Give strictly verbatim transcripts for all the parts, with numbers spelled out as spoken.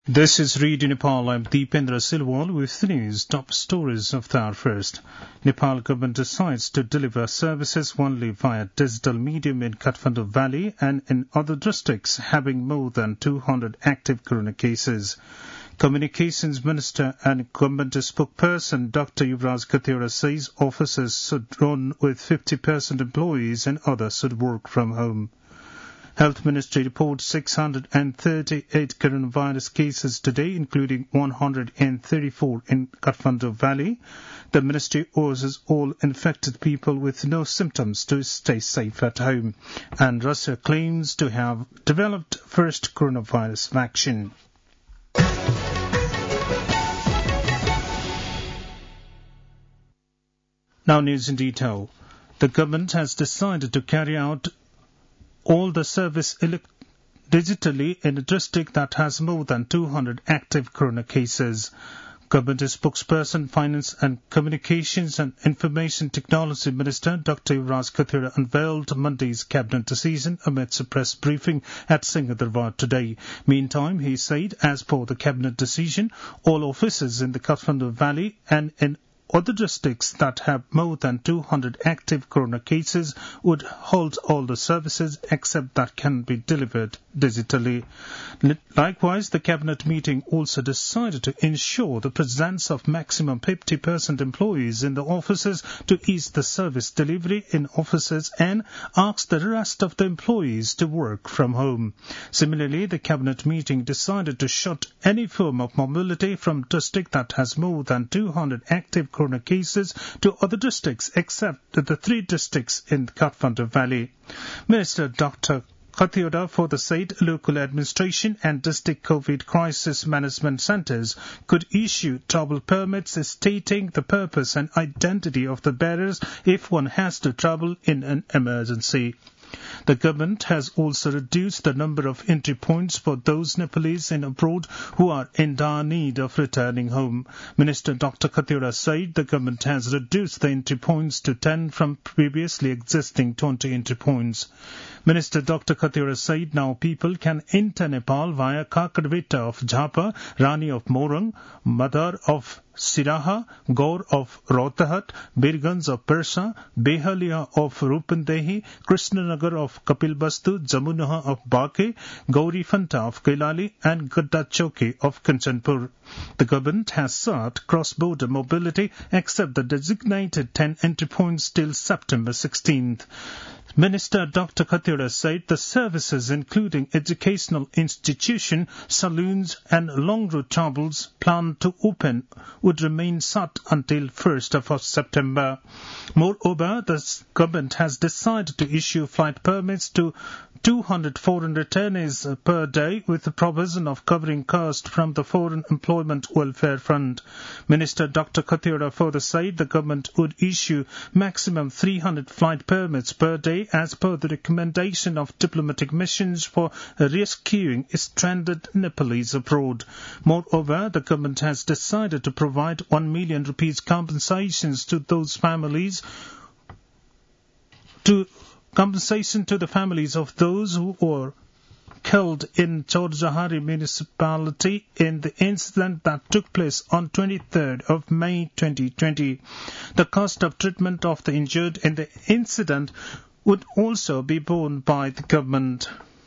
This is Radio Nepal. I'm Deependra Silwal with the news. Top stories of the hour first. Nepal government decides to deliver services only via digital medium in Kathmandu Valley and in other districts having more than two hundred active corona cases. Communications Minister and Government spokesperson Doctor Yuvraj Kathiawar says offices should run with fifty percent employees and others should work from home. Health Ministry reports six hundred thirty-eight coronavirus cases today, including one hundred thirty-four in Kathmandu Valley. The ministry urges all infected people with no symptoms to stay safe at home. And Russia claims to have developed first coronavirus vaccine. Now news in detail. The government has decided to carry out all the service elect- digitally in a district that has more than two hundred active corona cases. Government spokesperson, Finance and Communications and Information Technology Minister Doctor Yuvraj Kathiawar unveiled Monday's cabinet decision amidst a press briefing at Singhadarbar today. Meantime, he said, as per the cabinet decision, all offices in the Kathmandu Valley and in other districts that have more than two hundred active corona cases would hold all the services except that can be delivered digitally. Likewise, the cabinet meeting also decided to ensure the presence of maximum fifty percent employees in the offices to ease the service delivery in offices and asked the rest of the employees to work from home. Similarly, the cabinet meeting decided to shut any form of mobility from district that has more than two hundred active corona cases to other districts except the three districts in Kathmandu Valley. Minister Doctor Kathiawar further said local administration and district COVID crisis management centres could issue travel permits stating the purpose and identity of the bearers if one has to travel in an emergency. The government has also reduced the number of entry points for those Nepalese in abroad who are in dire need of returning home. Minister Doctor Kathiawar said the government has reduced the entry points to ten from previously existing twenty entry points. Minister Doctor Kathiawar said now people can enter Nepal via Kakarveta of Jhapa, Rani of Morang, Madar of Siraha, Gaur of Rohtahat, Birganj of Persa, Behalia of Rupandehi, Krishnanagar of Kapilbastu, Jamunaha of Bake, Gauri Fanta of Kailali and Gadda Choki of Kanchanpur. The government has sought cross-border mobility except the designated ten entry points till September sixteenth. Minister Doctor Kathiawar said the services including educational institution, saloons and long route travels planned to open would remain shut until first of September. Moreover, the government has decided to issue flight permits to two hundred foreign returnees per day with the provision of covering cost from the Foreign Employment Welfare Fund. Minister Doctor Kathiawar further said the government would issue maximum three hundred flight permits per day as per the recommendation of diplomatic missions for rescuing stranded Nepalese abroad. Moreover, the government has decided to provide one million rupees compensations to those families to compensation to the families of those who were killed in Chorjahari municipality in the incident that took place on twenty-third of May twenty twenty. The cost of treatment of the injured in the incident would also be borne by the government.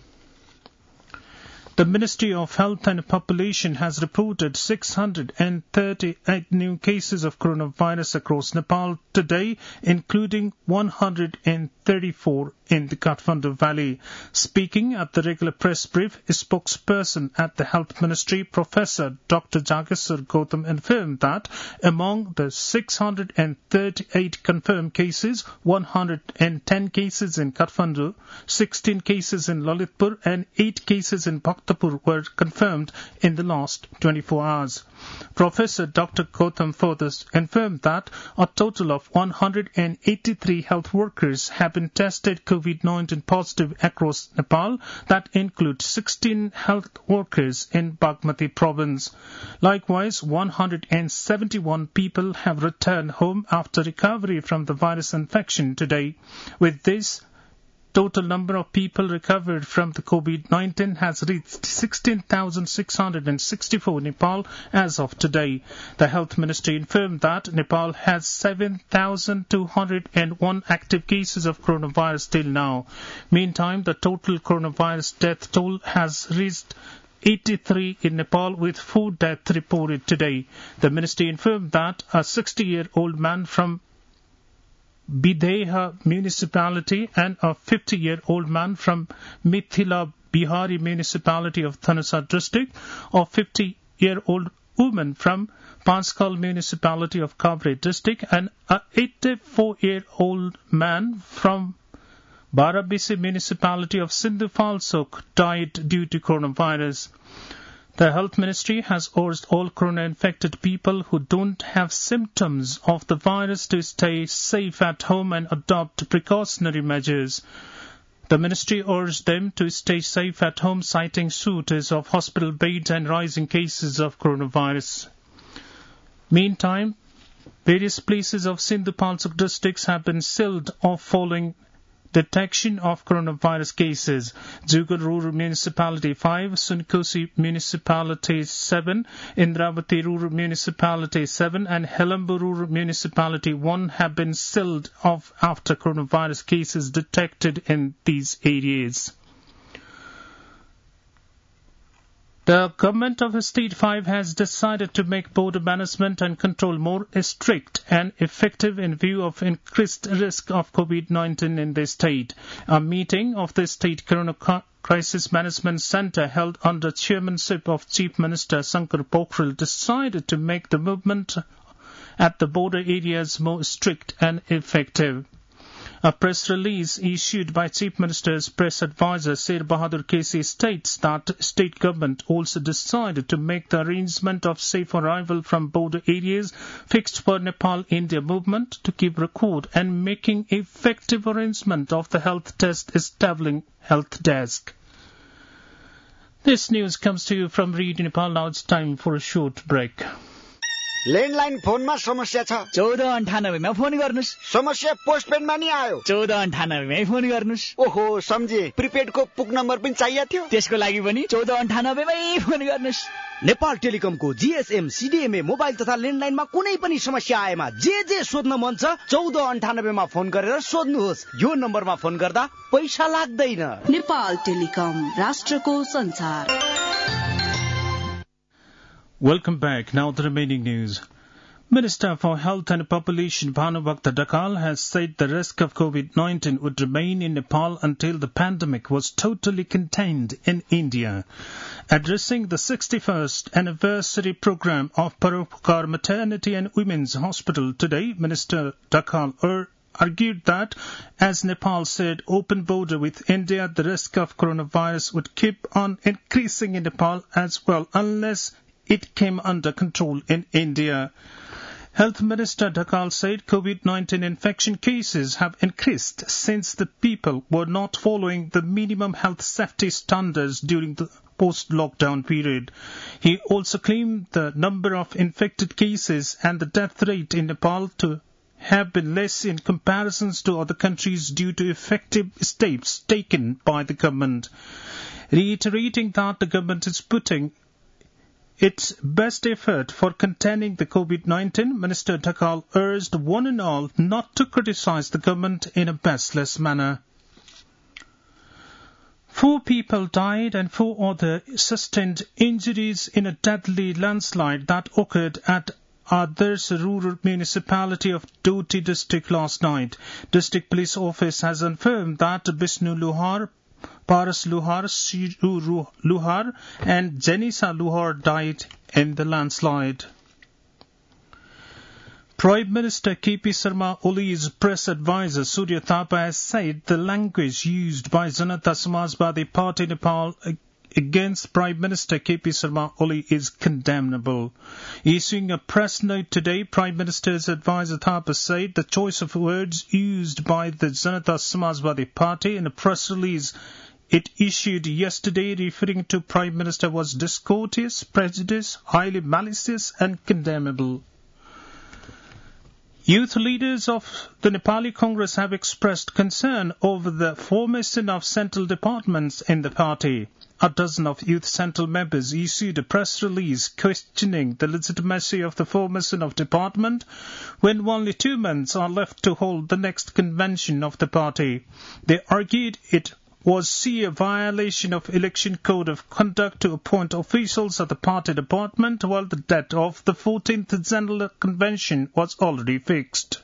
The Ministry of Health and Population has reported six hundred thirty-eight new cases of coronavirus across Nepal today, including one hundred thirty-four in the Kathmandu Valley. Speaking at the regular press brief, a spokesperson at the Health Ministry, Professor Doctor Jageshwar Gautam, informed that among the six hundred thirty-eight confirmed cases, one hundred ten cases in Kathmandu, sixteen cases in Lalitpur and eight cases in Bhaktapur were confirmed in the last twenty-four hours. Professor Doctor Gautam further confirmed that a total of one hundred eighty-three health workers have been tested COVID nineteen positive across Nepal. That includes sixteen health workers in Bagmati province. Likewise, one hundred seventy-one people have returned home after recovery from the virus infection today. With this, total number of people recovered from the COVID nineteen has reached sixteen thousand six hundred sixty-four in Nepal as of today. The Health Ministry informed that Nepal has seven thousand two hundred one active cases of coronavirus till now. Meantime, the total coronavirus death toll has reached eighty-three in Nepal, with four deaths reported today. The ministry informed that a sixty-year-old man from Videha municipality and a fifty-year-old man from Mithila Bihari municipality of Thanusar district, a fifty-year-old woman from Panskal municipality of Kavre district, and a eighty-four-year-old man from Barabisi municipality of Sindhu Falsok died due to coronavirus. The Health Ministry has urged all corona-infected people who don't have symptoms of the virus to stay safe at home and adopt precautionary measures. The ministry urged them to stay safe at home, citing shortages of hospital beds and rising cases of coronavirus. Meantime, various places of Sindhu Falsok districts have been sealed off following detection of coronavirus cases. Jugal Rural Municipality five, Sunkosi Municipality seven, Indravati Rural Municipality seven and Helambu Rural Municipality one have been sealed off after coronavirus cases detected in these areas. The government of State five has decided to make border management and control more strict and effective in view of increased risk of COVID nineteen in the state. A meeting of the State Corona Crisis Management Centre held under chairmanship of Chief Minister Shankar Pokhrel decided to make the movement at the border areas more strict and effective. A press release issued by Chief Minister's press advisor Sher Bahadur Kesi states that state government also decided to make the arrangement of safe arrival from border areas fixed for Nepal-India movement to keep record and making effective arrangement of the health test establishing health desk. This news comes to you from Radio Nepal. Now it's time for a short break. Landline फोनमा समस्या छ चौध अन्ठानब्बेमा phone गर्नुस् समस्या पोस्टपेडमा नि आयो चौध अन्ठानब्बेमै फोन गर्नुस् ओहो सम्झे प्रिपेडको पुक नम्बर पनि चाहिएको थियो त्यसको लागि पनि चौध अन्ठानब्बेमै फोन गर्नुस् नेपाल टेलिकमको जीएसएम सीडीएमए मोबाइल तथा ल्यान्डलाइनमा कुनै पनि समस्या आएमा जे जे सोध्न मन छ चौध अन्ठानब्बेमा फोन गरेर सोध्नुहोस् यो नम्बरमा फोन गर्दा पैसा लाग्दैन नेपाल टेलिकम राष्ट्रको संसार. Welcome back. Now the remaining news. Minister for Health and Population Bhanubhakta Dakal has said the risk of COVID nineteen would remain in Nepal until the pandemic was totally contained in India. Addressing the sixty-first anniversary program of Paropkar Maternity and Women's Hospital today, Minister Dakal er argued that as Nepal said open border with India, the risk of coronavirus would keep on increasing in Nepal as well unless it came under control in India. Health Minister Dakal said COVID nineteen infection cases have increased since the people were not following the minimum health safety standards during the post-lockdown period. He also claimed the number of infected cases and the death rate in Nepal to have been less in comparisons to other countries due to effective steps taken by the government. Reiterating that the government is putting its best effort for containing the COVID nineteen, Minister Dakal urged one and all not to criticize the government in a baseless manner. Four people died and four others sustained injuries in a deadly landslide that occurred at Adarsh Rural Municipality of Doti district last night. District Police Office has confirmed that Vishnu Luhar, Paras Luhar, Shiru Luhar and Janisa Luhar died in the landslide. Prime Minister K P Sharma Oli's press advisor Surya Thapa has said the language used by Janata Samajwadi Party Nepal against Prime Minister K P Sharma Oli is condemnable. Issuing a press note today, Prime Minister's advisor Thapa said the choice of words used by the Janata Samajwadi Party in a press release it issued yesterday referring to Prime Minister was discourteous, prejudiced, highly malicious and condemnable. Youth leaders of the Nepali Congress have expressed concern over the formation of central departments in the party. A dozen of youth central members issued a press release questioning the legitimacy of the formation of department when only two months are left to hold the next convention of the party. They argued it was sheer violation of election code of conduct to appoint officials at the party department while the date of the fourteenth General Convention was already fixed.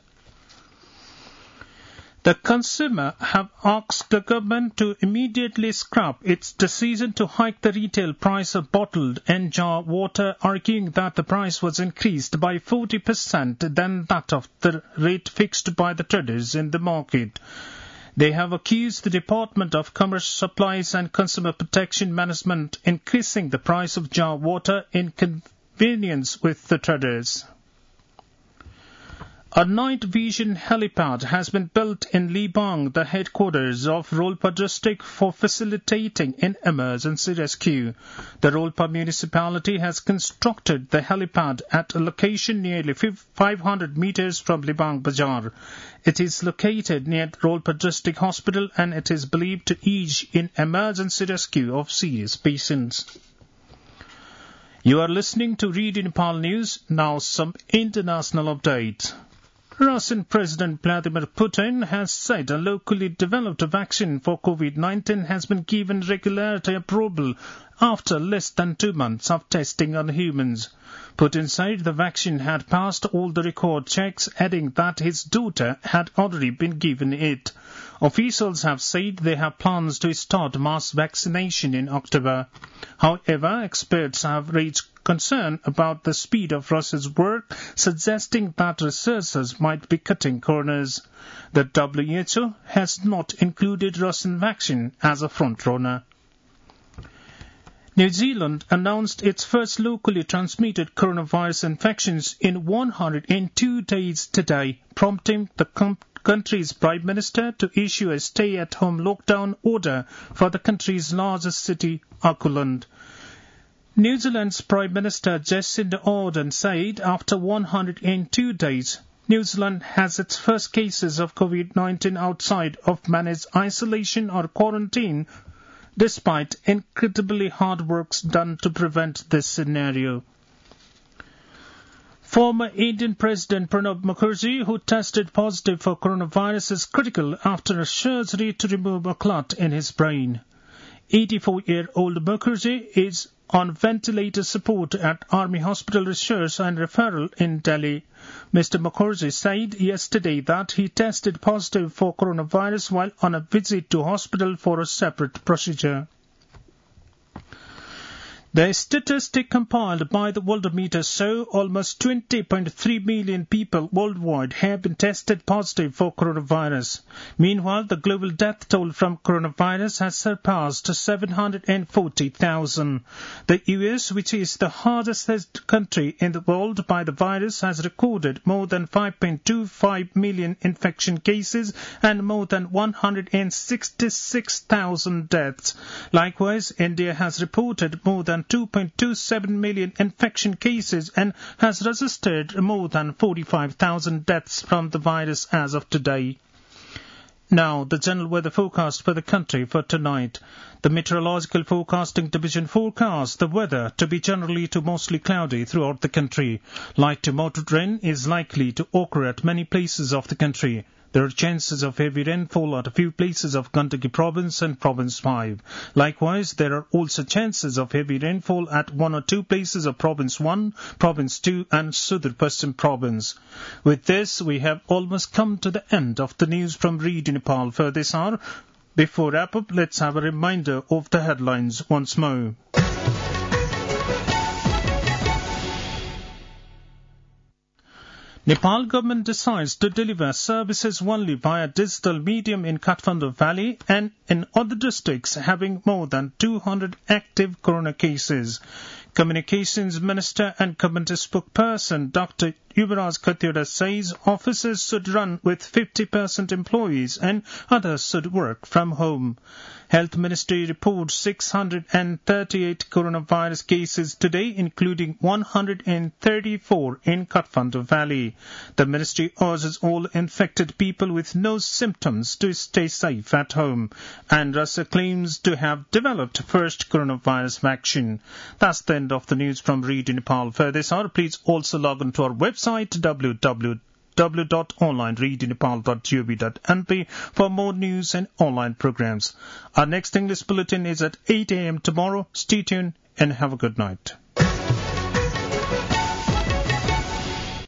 The consumer have asked the government to immediately scrap its decision to hike the retail price of bottled and jar water, arguing that the price was increased by forty percent than that of the rate fixed by the traders in the market. They have accused the Department of Commerce, Supplies and Consumer Protection Management increasing the price of jar water in convenience with the traders. A night vision helipad has been built in Libang, the headquarters of Rolpa district, for facilitating an emergency rescue. The Rolpa municipality has constructed the helipad at a location nearly five hundred meters from Libang Bazaar. It is located near Rolpa District Hospital and it is believed to ease in emergency rescue of serious patients. You are listening to Read in Nepal News. Now some international updates. Russian President Vladimir Putin has said a locally developed vaccine for COVID nineteen has been given regulatory approval after less than two months of testing on humans. Putin said the vaccine had passed all the record checks, adding that his daughter had already been given it. Officials have said they have plans to start mass vaccination in October. However, experts have raised concern about the speed of Russia's work, suggesting that researchers might be cutting corners. The W H O has not included Russian vaccine as a front-runner. New Zealand announced its first locally transmitted coronavirus infections in one hundred two days today, prompting the com- country's Prime Minister to issue a stay-at-home lockdown order for the country's largest city, Auckland. New Zealand's Prime Minister Jacinda Ardern said after one hundred two days, New Zealand has its first cases of COVID nineteen outside of managed isolation or quarantine, despite incredibly hard work done to prevent this scenario. Former Indian President Pranab Mukherjee, who tested positive for coronavirus, is critical after a surgery to remove a clot in his brain. eighty-four-year-old Mukherjee is on ventilator support at Army Hospital Research and Referral in Delhi. Mister Mukherjee said yesterday that he tested positive for coronavirus while on a visit to hospital for a separate procedure. The statistic compiled by the Worldometer show almost twenty point three million people worldwide have been tested positive for coronavirus. Meanwhile, the global death toll from coronavirus has surpassed seven hundred forty thousand. The U S, which is the hardest hit country in the world by the virus, has recorded more than five point two five million infection cases and more than one hundred sixty-six thousand deaths. Likewise, India has reported more than two point two seven million infection cases and has registered more than forty-five thousand deaths from the virus as of today. Now, the general weather forecast for the country for tonight. The Meteorological Forecasting Division forecasts the weather to be generally to mostly cloudy throughout the country. Light to moderate rain is likely to occur at many places of the country. There are chances of heavy rainfall at a few places of Gandaki Province and Province five. Likewise, there are also chances of heavy rainfall at one or two places of Province one, Province two and Sudur Paschim Province. With this, we have almost come to the end of the news from Read in Nepal for this hour. Before wrap up, let's have a reminder of the headlines once more. Nepal government decides to deliver services only via digital medium in Kathmandu Valley and in other districts having more than two hundred active corona cases. Communications Minister and Government spokesperson Doctor Yuvraj Khatioda says offices should run with fifty percent employees and others should work from home. Health Ministry reports six hundred thirty-eight coronavirus cases today, including one hundred thirty-four in Kathmandu Valley. The ministry urges all infected people with no symptoms to stay safe at home. And Russia claims to have developed first coronavirus vaccine. That's the end of the news from Radio Nepal. For this hour, please also log on to our website w w w dot online radio nepal dot gov dot n p for more news and online programs. Our next English bulletin is at eight a.m. tomorrow. Stay tuned and have a good night.